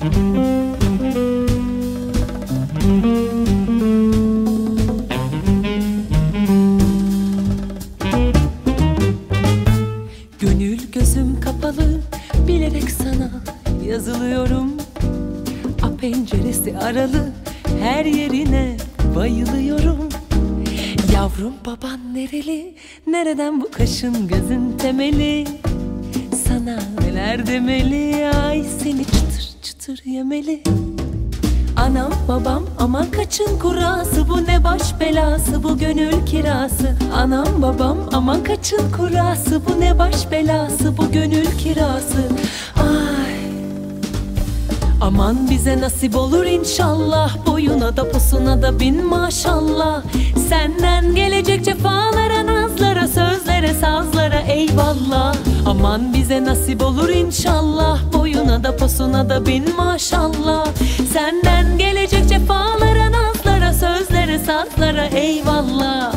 Gönül gözüm kapalı, bilerek sana yazılıyorum. A penceresi aralı, her yerine bayılıyorum. Yavrum baban nereli, nereden bu kaşın gözün temeli? Sana neler demeli, ay seni çıtır çıtır yemeli. Anam babam aman kaçın kurası, bu ne baş belası, bu gönül kirası. Anam babam aman kaçın kurası, bu ne baş belası, bu gönül kirası. Ay aman bize nasip olur inşallah, boyuna da posuna da bin maşallah. Senden gelecek cefalara, nazlara, sözlere, sazlara eyvallah. Aman bize nasip olur inşallah, boyuna da posuna da bin maşallah. Senden gelecek cefalara, nazlara, sözlere, sazlara eyvallah.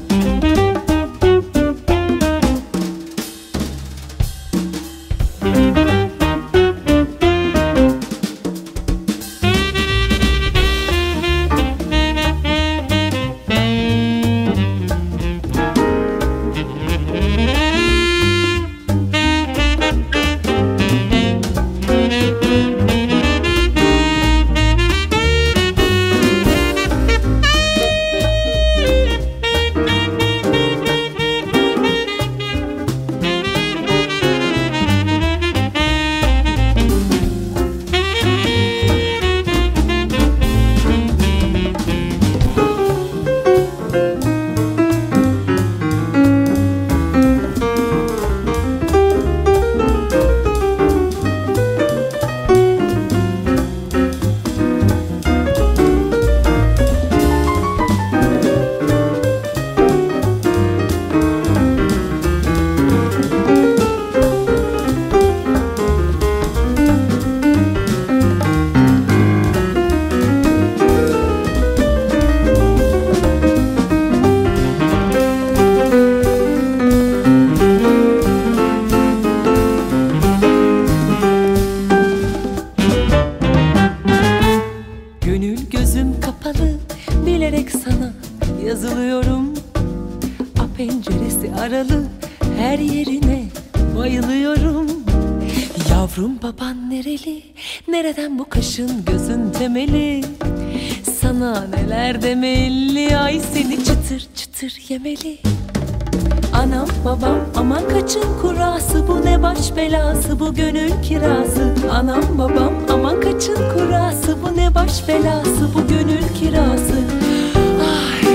Bilerek sana yazılıyorum. A penceresi aralı, her yerine bayılıyorum. Yavrum baban nereli, nereden bu kaşın gözün temeli? Sana neler demeli, ay seni çıtır çıtır yemeli. Anam babam aman kaçın kurası, bu ne baş belası, bu gönül kirası. Anam babam aman kaçın kurası, bu ne baş belası, bu gönül kirası. Ay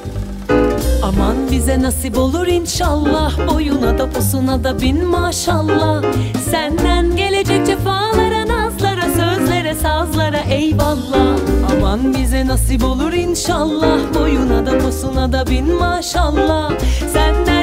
aman bize nasip olur inşallah, boyuna da posuna da bin maşallah. Senden gelecek cefalara, nazlara, sözlere, sazlara eyvallah. Aman bize nasip olur inşallah, boyuna da posuna da bin maşallah. Senden